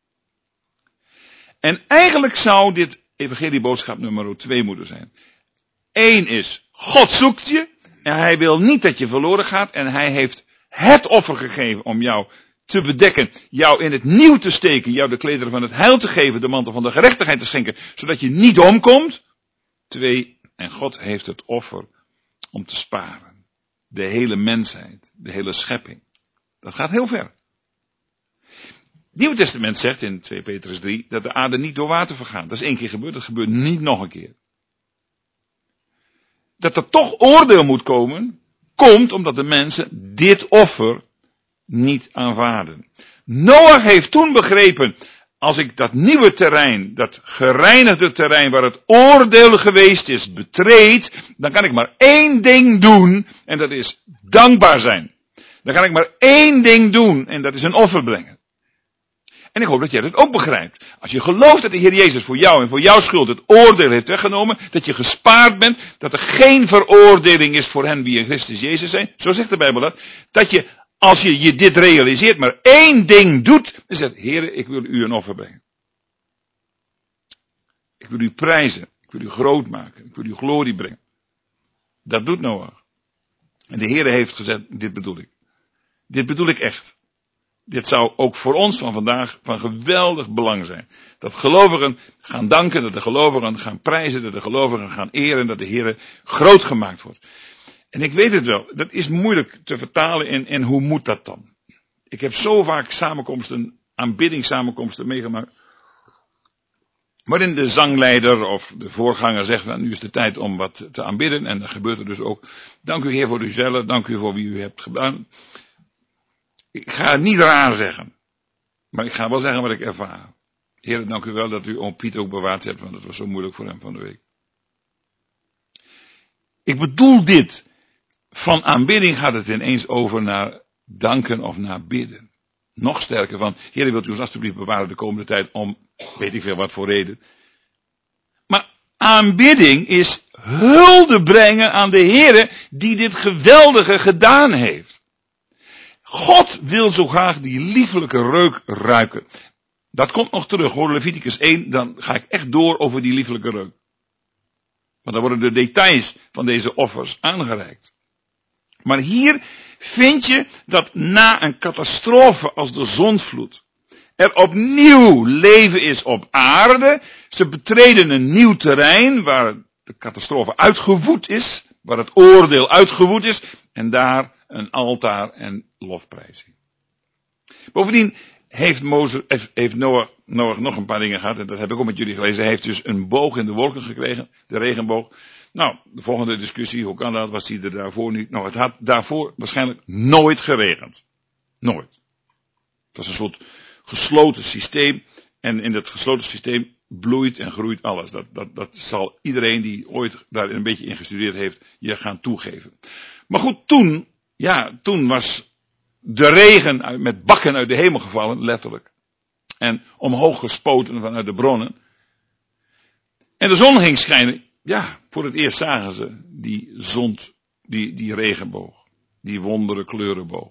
S1: En eigenlijk zou dit evangelieboodschap nummer 2 moeten zijn. 1 is, God zoekt je en hij wil niet dat je verloren gaat en hij heeft het offer gegeven om jou te bedekken, jou in het nieuw te steken, jou de klederen van het heil te geven, de mantel van de gerechtigheid te schenken, zodat je niet omkomt. 2, en God heeft het offer om te sparen. De hele mensheid, de hele schepping. Dat gaat heel ver. Het Nieuwe Testament zegt in 2 Petrus 3 dat de aarde niet door water vergaat. Dat is 1 keer gebeurd, dat gebeurt niet nog een keer. Dat er toch oordeel moet komen, komt omdat de mensen dit offer niet aanvaarden. Noach heeft toen begrepen, als ik dat nieuwe terrein, dat gereinigde terrein waar het oordeel geweest is, betreed, dan kan ik maar 1 ding doen en dat is dankbaar zijn. Dan kan ik maar 1 ding doen en dat is een offer brengen. En ik hoop dat jij dat ook begrijpt. Als je gelooft dat de Heer Jezus voor jou en voor jouw schuld het oordeel heeft weggenomen, dat je gespaard bent, dat er geen veroordeling is voor hen die in Christus Jezus zijn, zo zegt de Bijbel dat je, als je dit realiseert, maar 1 ding doet, dan zegt, Heer, ik wil u een offer brengen. Ik wil u prijzen, ik wil u groot maken, ik wil u glorie brengen. Dat doet Noach. En de Heer heeft gezegd, dit bedoel ik. Dit bedoel ik echt. Dit zou ook voor ons van vandaag van geweldig belang zijn. Dat gelovigen gaan danken, dat de gelovigen gaan prijzen, dat de gelovigen gaan eren, dat de Heer groot gemaakt wordt. En ik weet het wel, dat is moeilijk te vertalen en hoe moet dat dan? Ik heb zo vaak samenkomsten, aanbiddingssamenkomsten meegemaakt, waarin de zangleider of de voorganger zegt, nou, nu is de tijd om wat te aanbidden. En dan gebeurt er dus ook, dank u Heer voor uzelf, dank u voor wie u hebt gedaan. Ik ga het niet raar zeggen, maar ik ga wel zeggen wat ik ervaar. Heer, dank u wel dat u oom Piet ook bewaard hebt, want het was zo moeilijk voor hem van de week. Ik bedoel dit, van aanbidding gaat het ineens over naar danken of naar bidden. Nog sterker van, Heer, wilt u ons alstublieft bewaren de komende tijd om, weet ik veel wat voor reden. Maar aanbidding is hulde brengen aan de Heer die dit geweldige gedaan heeft. God wil zo graag die liefelijke reuk ruiken. Dat komt nog terug, hoor, Leviticus 1, dan ga ik echt door over die liefelijke reuk. Want dan worden de details van deze offers aangereikt. Maar hier vind je dat na een catastrofe als de zondvloed er opnieuw leven is op aarde. Ze betreden een nieuw terrein waar de catastrofe uitgewoed is, waar het oordeel uitgewoed is en daar een altaar en lofprijzing. Bovendien heeft Noach nog een paar dingen gehad, en dat heb ik ook met jullie gelezen. Hij heeft dus een boog in de wolken gekregen, de regenboog. Nou, de volgende discussie, hoe kan dat, was hij er daarvoor niet? Nou, het had daarvoor waarschijnlijk nooit geregend. Nooit. Het was een soort gesloten systeem, en in dat gesloten systeem bloeit en groeit alles. Dat zal iedereen die ooit daar een beetje in gestudeerd heeft, je gaan toegeven. Maar goed, toen was de regen met bakken uit de hemel gevallen, letterlijk. En omhoog gespoten vanuit de bronnen. En de zon ging schijnen. Ja, voor het eerst zagen ze die regenboog. Die wondere kleurenboog.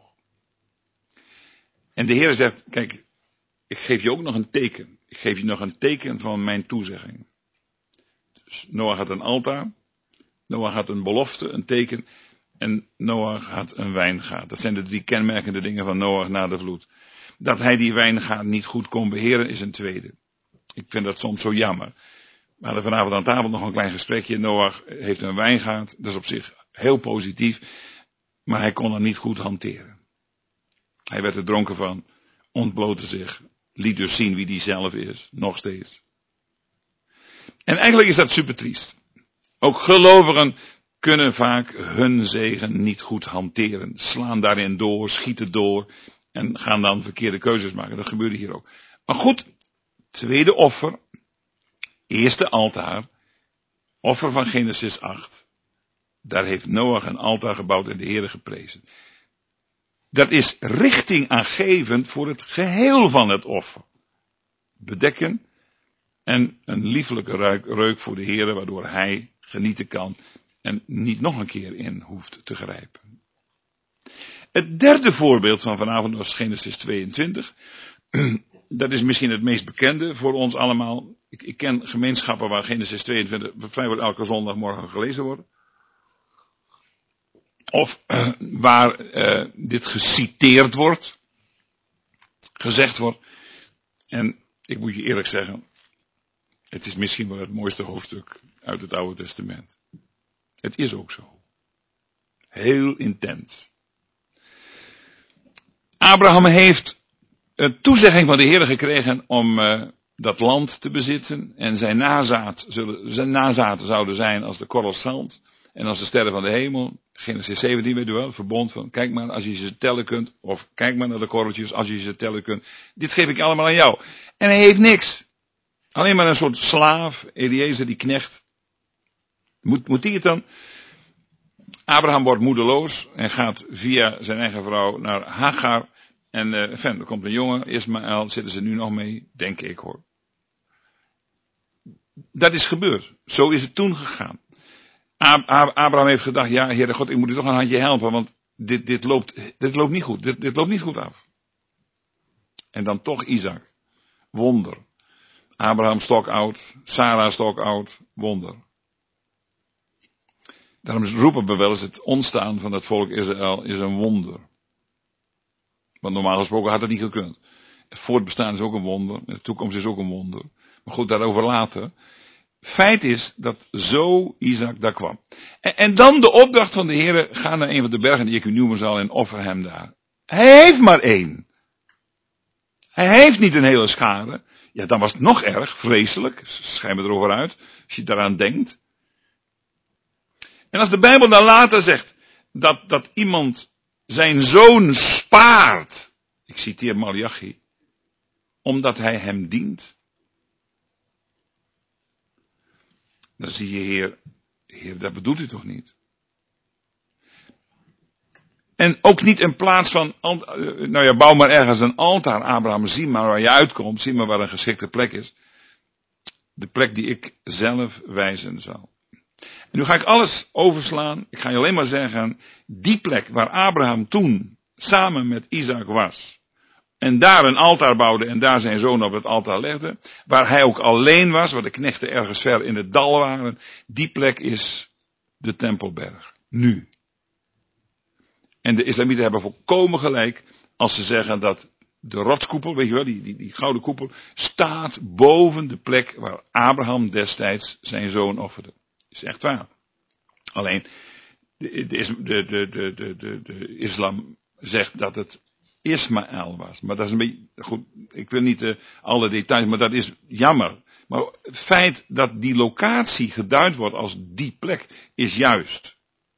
S1: En de Heer zegt, kijk, ik geef je ook nog een teken. Ik geef je nog een teken van mijn toezegging. Dus Noach had een altaar. Noach had een belofte, een teken. En Noach had een wijngaard. Dat zijn de 3 kenmerkende dingen van Noach na de vloed. Dat hij die wijngaard niet goed kon beheren is een tweede. Ik vind dat soms zo jammer. We hadden vanavond aan tafel nog een klein gesprekje. Noach heeft een wijngaard. Dat is op zich heel positief. Maar hij kon hem niet goed hanteren. Hij werd er dronken van. Ontblootte zich. Liet dus zien wie die zelf is. Nog steeds. En eigenlijk is dat super triest. Ook gelovigen kunnen vaak hun zegen niet goed hanteren. Slaan daarin door, schieten door en gaan dan verkeerde keuzes maken. Dat gebeurde hier ook. Maar goed, tweede offer, eerste altaar, offer van Genesis 8. Daar heeft Noach een altaar gebouwd en de Heere geprezen. Dat is richting aangevend voor het geheel van het offer. Bedekken en een liefelijke reuk voor de Heere, waardoor hij genieten kan en niet nog een keer in hoeft te grijpen. Het derde voorbeeld van vanavond was Genesis 22. Dat is misschien het meest bekende voor ons allemaal. Ik ken gemeenschappen waar Genesis 22 vrijwel elke zondagmorgen gelezen wordt. Of waar dit geciteerd wordt, gezegd wordt. En ik moet je eerlijk zeggen, het is misschien wel het mooiste hoofdstuk uit het Oude Testament. Het is ook zo. Heel intens. Abraham heeft een toezegging van de Heer gekregen om dat land te bezitten. En zijn nazaten zouden zijn als de korrels zand en als de sterren van de hemel. Genesis 17, weet u wel, het verbond van, kijk maar als je ze tellen kunt, of kijk maar naar de korreltjes als je ze tellen kunt. Dit geef ik allemaal aan jou. En hij heeft niks. Alleen maar een soort slaaf, Eliezer, die knecht. Moet die het dan? Abraham wordt moedeloos en gaat via zijn eigen vrouw naar Hagar. En er komt een jongen, Ismaël, zitten ze nu nog mee, denk ik hoor. Dat is gebeurd. Zo is het toen gegaan. Abraham heeft gedacht, ja Heere God, ik moet u toch een handje helpen, want dit loopt niet goed. Dit loopt niet goed af. En dan toch Isaac. Wonder. Abraham stokoud, Sarah stokoud, wonder. Daarom roepen we wel eens het ontstaan van het volk Israël is een wonder. Want normaal gesproken had het niet gekund. Het voortbestaan is ook een wonder. De toekomst is ook een wonder. Maar goed, daarover later. Feit is dat zo Isaac daar kwam. En dan de opdracht van de Heer, ga naar een van de bergen die ik u noemen zal en offer hem daar. Hij heeft maar één. Hij heeft niet een hele schare. Ja, dan was het nog erg, vreselijk. Schijn me erover uit, als je daaraan denkt. En als de Bijbel dan later zegt dat iemand zijn zoon spaart, ik citeer Malachi, omdat hij hem dient, dan zie je, Heer, dat bedoelt u toch niet? En ook niet in plaats van, nou ja, bouw maar ergens een altaar, Abraham, zie maar waar je uitkomt, zie maar waar een geschikte plek is. De plek die ik zelf wijzen zal. En nu ga ik alles overslaan. Ik ga je alleen maar zeggen, die plek waar Abraham toen samen met Isaac was. En daar een altaar bouwde en daar zijn zoon op het altaar legde. Waar hij ook alleen was, waar de knechten ergens ver in het dal waren. Die plek is de Tempelberg. Nu. En de islamieten hebben volkomen gelijk als ze zeggen dat de rotskoepel, weet je wel, die gouden koepel, staat boven de plek waar Abraham destijds zijn zoon offerde. Dat is echt waar. Alleen, de islam zegt dat het Ismaël was. Maar dat is een beetje, goed, ik wil niet alle details, maar dat is jammer. Maar het feit dat die locatie geduid wordt als die plek, is juist.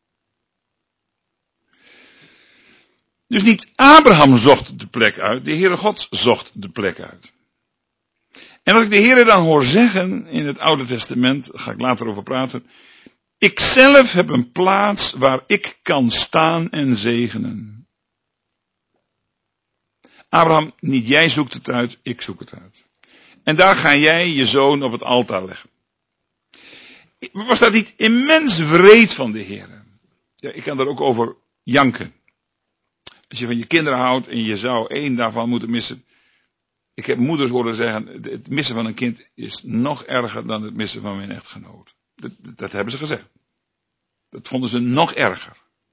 S1: Dus niet Abraham zocht de plek uit, de Heere God zocht de plek uit. En als ik de Heere dan hoor zeggen in het Oude Testament, daar ga ik later over praten. Ik zelf heb een plaats waar ik kan staan en zegenen. Abraham, niet jij zoekt het uit, ik zoek het uit. En daar ga jij je zoon op het altaar leggen. Was dat niet immens wreed van de Heere? Ja, ik kan daar ook over janken. Als je van je kinderen houdt en je zou één daarvan moeten missen. Ik heb moeders horen zeggen, het missen van een kind is nog erger dan het missen van mijn echtgenoot. Dat hebben ze gezegd. Dat vonden ze nog erger.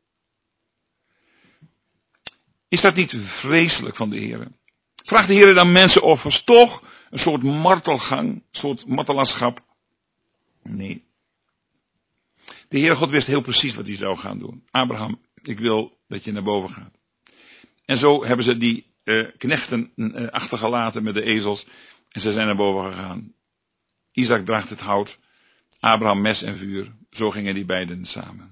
S1: Is dat niet vreselijk van de Heer? Vraagt de Heer dan mensenoffers toch een soort martelgang, een soort martelaarschap? Nee. De Heer God wist heel precies wat hij zou gaan doen. Abraham, ik wil dat je naar boven gaat. En zo hebben ze die knechten achtergelaten met de ezels. En ze zijn naar boven gegaan. Isaac draagt het hout. Abraham mes en vuur. Zo gingen die beiden samen.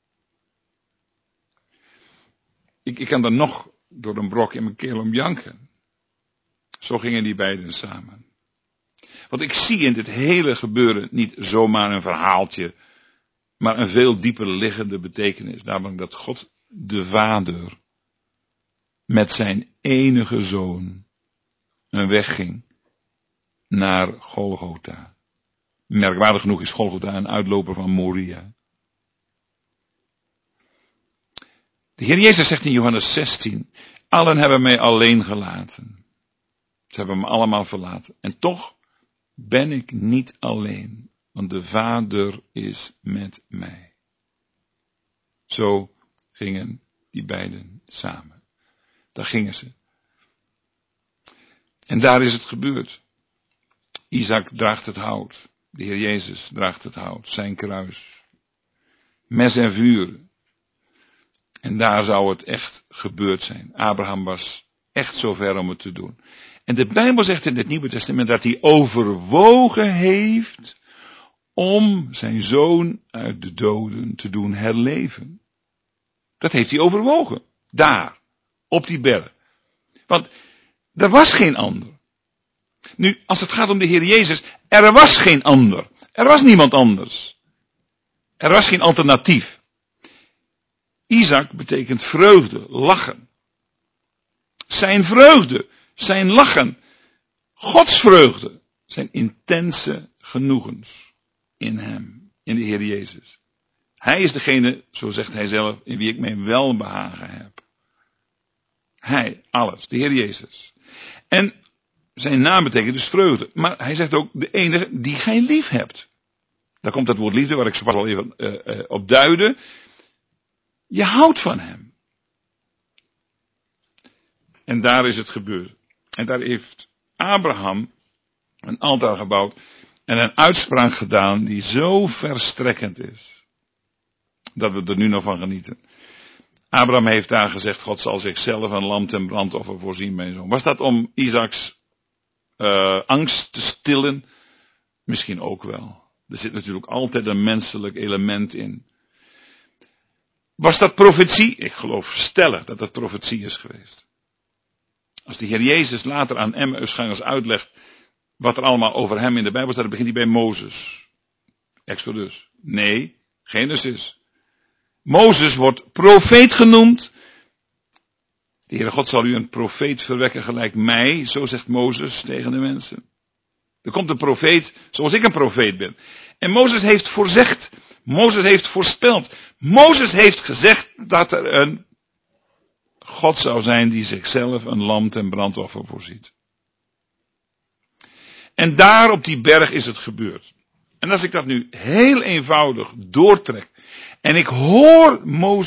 S1: Ik kan er nog door een brok in mijn keel om janken. Zo gingen die beiden samen. Want ik zie in dit hele gebeuren niet zomaar een verhaaltje, maar een veel dieper liggende betekenis. Namelijk dat God de Vader met zijn enige zoon een weg ging naar Golgotha. Merkwaardig genoeg is Golgotha een uitloper van Moria. De Heer Jezus zegt in Johannes 16, allen hebben mij alleen gelaten. Ze hebben me allemaal verlaten. En toch ben ik niet alleen, want de Vader is met mij. Zo gingen die beiden samen. Daar gingen ze. En daar is het gebeurd. Isaac draagt het hout. De Heer Jezus draagt het hout. Zijn kruis. Mes en vuur. En daar zou het echt gebeurd zijn. Abraham was echt zover om het te doen. En de Bijbel zegt in het Nieuwe Testament dat hij overwogen heeft om zijn zoon uit de doden te doen herleven. Dat heeft hij overwogen. Daar. Op die berg. Want er was geen ander. Nu, als het gaat om de Heer Jezus, er was geen ander. Er was niemand anders. Er was geen alternatief. Isaac betekent vreugde, lachen. Zijn vreugde, zijn lachen, Gods vreugde, zijn intense genoegens in hem, in de Heer Jezus. Hij is degene, zo zegt hij zelf, in wie ik mijn welbehagen heb. Hij, alles, de Heer Jezus. En zijn naam betekent dus vreugde. Maar hij zegt ook de enige die gij lief hebt. Daar komt dat woord liefde, waar ik zo pas al even op duidde. Je houdt van hem. En daar is het gebeurd. En daar heeft Abraham een altaar gebouwd en een uitspraak gedaan die zo verstrekkend is. Dat we er nu nog van genieten. Abraham heeft daar gezegd, God zal zichzelf een lam ten brandoffer voorzien, mijn zoon. Was dat om Isaaks angst te stillen? Misschien ook wel. Er zit natuurlijk altijd een menselijk element in. Was dat profetie? Ik geloof stellig dat dat profetie is geweest. Als de Heer Jezus later aan Emmausgangers uitlegt wat er allemaal over hem in de Bijbel staat, dan begint hij bij Mozes. Exodus. Nee, Genesis. Mozes wordt profeet genoemd. De Heere God zal u een profeet verwekken gelijk mij, zo zegt Mozes tegen de mensen. Er komt een profeet zoals ik een profeet ben. En Mozes heeft voorzegd, Mozes heeft voorspeld, Mozes heeft gezegd dat er een God zou zijn die zichzelf een lam ten brandoffer voorziet. En daar op die berg is het gebeurd. En als ik dat nu heel eenvoudig doortrek en ik hoor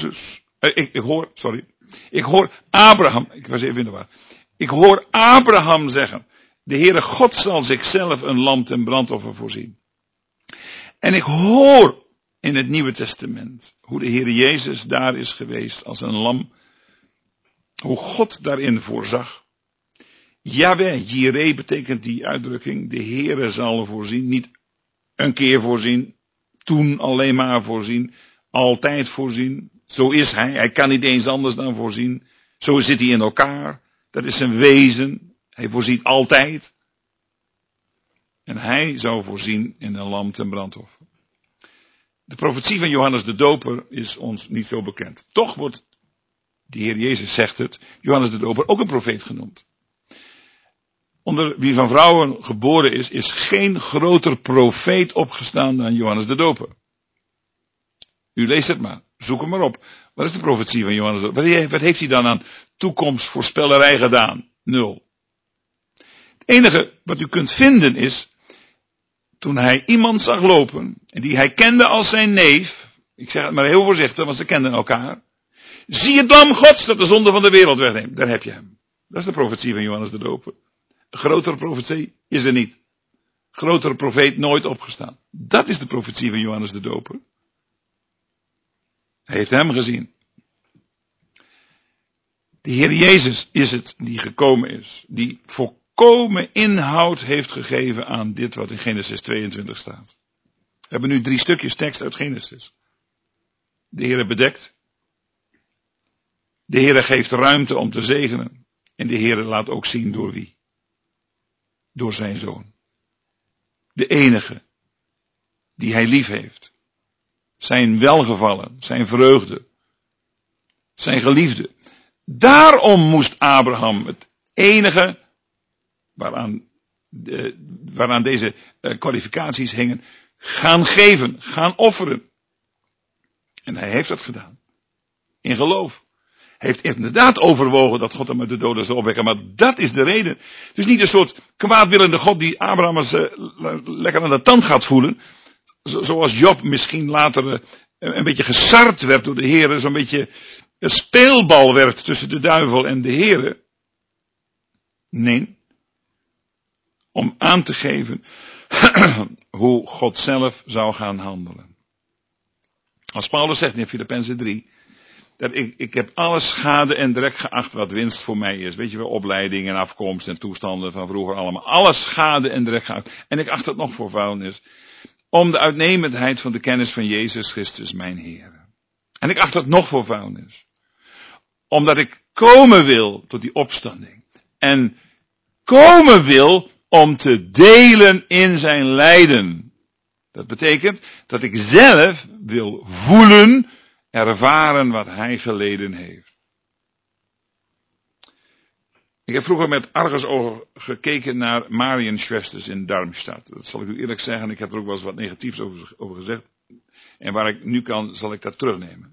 S1: ik hoor Abraham, ik was even in de war. Ik hoor Abraham zeggen, de Heere God zal zichzelf een lam ten brandoffer voorzien. En ik hoor in het Nieuwe Testament hoe de Heere Jezus daar is geweest als een lam. Hoe God daarin voorzag. Yahweh, Jireh betekent die uitdrukking, de Heere zal voorzien, niet een keer voorzien, toen alleen maar voorzien, altijd voorzien. Zo is hij kan niet eens anders dan voorzien. Zo zit hij in elkaar, dat is zijn wezen, hij voorziet altijd. En hij zou voorzien in een lam ten brandoffer. De profetie van Johannes de Doper is ons niet zo bekend. Toch wordt, de Heer Jezus zegt het, Johannes de Doper ook een profeet genoemd. Onder wie van vrouwen geboren is geen groter profeet opgestaan dan Johannes de Doper. U leest het maar, zoek hem maar op. Wat is de profetie van Johannes de Doper? Wat heeft hij dan aan toekomstvoorspellerij gedaan? 0. Het enige wat u kunt vinden is, toen hij iemand zag lopen, en die hij kende als zijn neef, ik zeg het maar heel voorzichtig, want ze kenden elkaar. Zie het lam Gods dat de zonde van de wereld wegneemt. Daar heb je hem. Dat is de profetie van Johannes de Doper. Een grotere profetie is er niet. Grotere profeet nooit opgestaan. Dat is de profetie van Johannes de Doper. Hij heeft hem gezien. De Heer Jezus is het die gekomen is. Die volkomen inhoud heeft gegeven aan dit wat in Genesis 22 staat. We hebben nu 3 stukjes tekst uit Genesis. De Heere bedekt. De Heere geeft ruimte om te zegenen. En de Heere laat ook zien door wie. Door zijn Zoon. De enige die hij lief heeft. Zijn welgevallen, zijn vreugde. Zijn geliefde. Daarom moest Abraham het enige waaraan deze kwalificaties hingen, gaan geven, gaan offeren. En hij heeft dat gedaan. In geloof. Hij heeft inderdaad overwogen dat God hem uit de doden zou opwekken, maar dat is de reden. Dus niet een soort kwaadwillende God die Abraham eens lekker aan de tand gaat voelen. Zoals Job misschien later een beetje gesard werd door de Heer, zo'n beetje een speelbal werd tussen de duivel en de Heer. Nee. Om aan te geven hoe God zelf zou gaan handelen. Als Paulus zegt in Filippenzen 3, dat ik heb alle schade en drek geacht wat winst voor mij is. Weet je wel, opleiding en afkomst en toestanden van vroeger allemaal. Alle schade en drek geacht. En ik acht het nog voor vuilnis. Om de uitnemendheid van de kennis van Jezus Christus mijn Heer. En ik acht het nog voor vuilnis. Omdat ik komen wil tot die opstanding. En komen wil om te delen in zijn lijden. Dat betekent dat ik zelf wil voelen, ervaren wat hij geleden heeft. Ik heb vroeger met argusogen gekeken naar Marienschwesters in Darmstadt. Dat zal ik u eerlijk zeggen, ik heb er ook wel eens wat negatiefs over gezegd. En waar ik nu kan, zal ik dat terugnemen.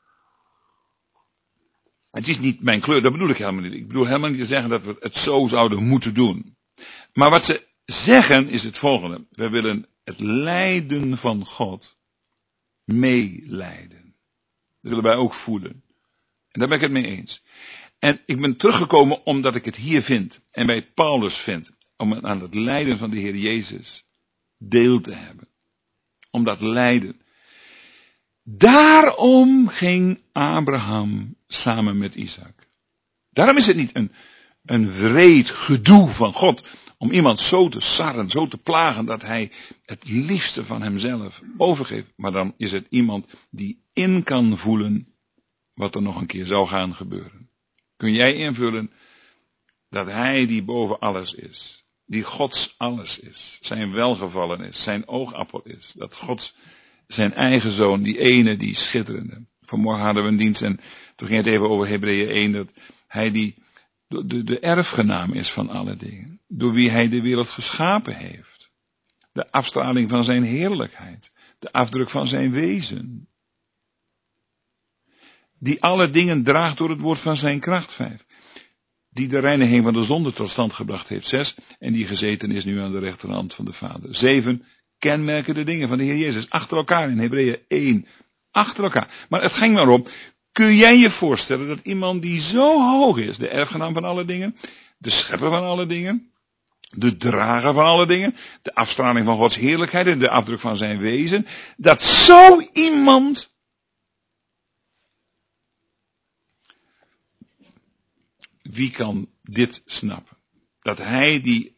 S1: Het is niet mijn kleur, dat bedoel ik helemaal niet. Ik bedoel helemaal niet te zeggen dat we het zo zouden moeten doen. Maar wat ze zeggen is het volgende. We willen het lijden van God meelijden. Dat willen wij ook voelen. En daar ben ik het mee eens. En ik ben teruggekomen omdat ik het hier vind. En bij Paulus vind. Om aan het lijden van de Heer Jezus deel te hebben. Om dat lijden. Daarom ging Abraham samen met Isaac. Daarom is het niet een wreed gedoe van God. Om iemand zo te sarren, zo te plagen dat hij het liefste van hemzelf overgeeft. Maar dan is het iemand die in kan voelen wat er nog een keer zou gaan gebeuren. Kun jij invullen dat hij die boven alles is. Die Gods alles is. Zijn welgevallen is. Zijn oogappel is. Dat God zijn eigen zoon, die ene, die schitterende. Vanmorgen hadden we een dienst en toen ging het even over Hebreeën 1. Dat hij die de erfgenaam is van alle dingen. Door wie hij de wereld geschapen heeft. De afstraling van zijn heerlijkheid. De afdruk van zijn wezen. Die alle dingen draagt door het woord van zijn kracht 5. Die de reiniging van de zonde tot stand gebracht heeft 6. En die gezeten is nu aan de rechterhand van de Vader 7. Kenmerken de dingen van de Heer Jezus. Achter elkaar in Hebreeën 1. Achter elkaar. Maar het ging maar om. Kun jij je voorstellen dat iemand die zo hoog is. De erfgenaam van alle dingen. De schepper van alle dingen. De drager van alle dingen. De afstraling van Gods heerlijkheid. En de afdruk van zijn wezen. Dat zo iemand. Wie kan dit snappen? Dat hij die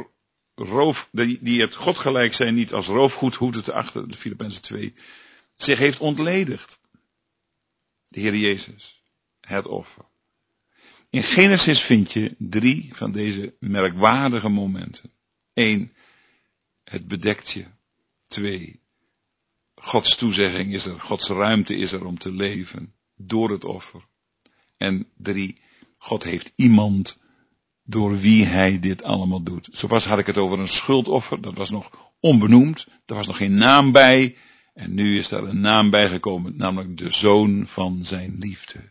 S1: het God gelijk zijn niet als roofgoed hoefde te achten, de Filippenzen 2, zich heeft ontledigd. De Heer Jezus, het offer. In Genesis vind je 3 van deze merkwaardige momenten. 1, het bedekt je. 2, Gods toezegging is er, Gods ruimte is er om te leven door het offer. En 3, God heeft iemand door wie hij dit allemaal doet. Zoals had ik het over een schuldoffer, dat was nog onbenoemd, er was nog geen naam bij. En nu is daar een naam bijgekomen, namelijk de zoon van zijn liefde.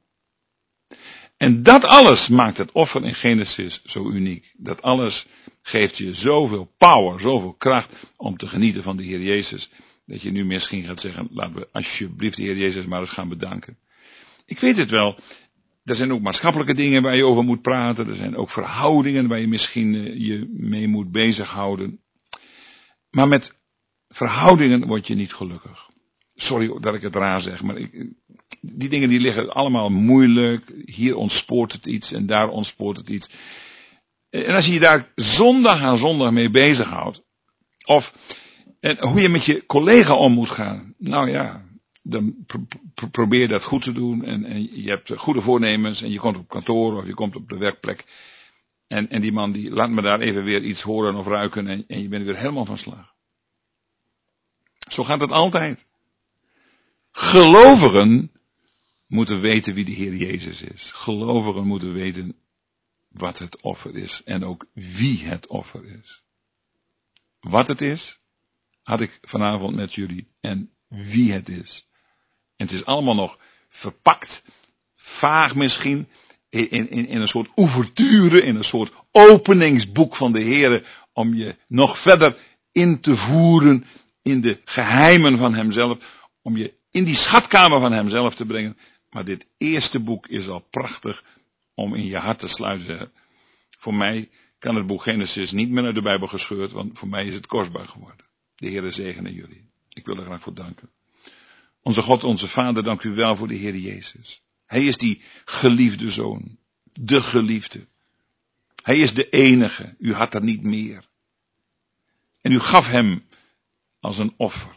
S1: En dat alles maakt het offer in Genesis zo uniek. Dat alles geeft je zoveel power, zoveel kracht om te genieten van de Heer Jezus. Dat je nu misschien gaat zeggen, laten we alsjeblieft de Heer Jezus maar eens gaan bedanken. Ik weet het wel. Er zijn ook maatschappelijke dingen waar je over moet praten. Er zijn ook verhoudingen waar je misschien je mee moet bezighouden. Maar met verhoudingen word je niet gelukkig. Sorry dat ik het raar zeg, maar die dingen die liggen allemaal moeilijk. Hier ontspoort het iets en daar ontspoort het iets. En als je je daar zondag aan zondag mee bezighoudt. Of En hoe je met je collega om moet gaan. Nou ja, dan probeer je dat goed te doen. En je hebt goede voornemens. En je komt op kantoor of je komt op de werkplek. En die man die laat me daar even weer iets horen of ruiken. En je bent weer helemaal van slag. Zo gaat het altijd. Gelovigen moeten weten wie de Heer Jezus is. Gelovigen moeten weten wat het offer is. En ook wie het offer is. Wat het is, had ik vanavond met jullie. En wie het is. En het is allemaal nog verpakt. Vaag misschien. In een soort ouverture. In een soort openingsboek van de Heer. Om je nog verder in te voeren. In de geheimen van Hemzelf. Om je in die schatkamer van Hemzelf te brengen. Maar dit eerste boek is al prachtig om in je hart te sluiten. Voor mij kan het boek Genesis niet meer uit de Bijbel gescheurd, want voor mij is het kostbaar geworden. De Heere zegene jullie. Ik wil er graag voor danken. Onze God, onze Vader, dank u wel voor de Heer Jezus. Hij is die geliefde Zoon. De geliefde. Hij is de enige. U had er niet meer. En u gaf hem als een offer.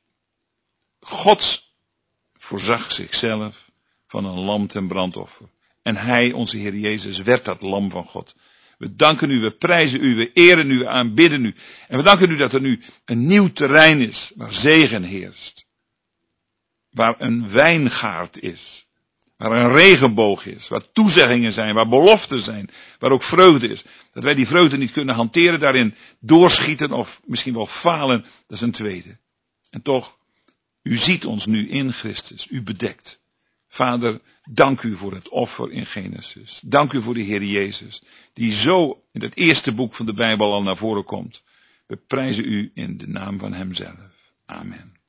S1: God voorzag zichzelf van een lam ten brandoffer. En hij, onze Heer Jezus, werd dat lam van God. We danken u, we prijzen u, we eren u, we aanbidden u. En we danken u dat er nu een nieuw terrein is, waar zegen heerst. Waar een wijngaard is. Waar een regenboog is. Waar toezeggingen zijn, waar beloften zijn. Waar ook vreugde is. Dat wij die vreugde niet kunnen hanteren, daarin doorschieten of misschien wel falen, dat is een tweede. En toch, u ziet ons nu in Christus, u bedekt. Vader, dank u voor het offer in Genesis. Dank u voor de Heer Jezus, die zo in het eerste boek van de Bijbel al naar voren komt. We prijzen u in de naam van Hemzelf. Amen.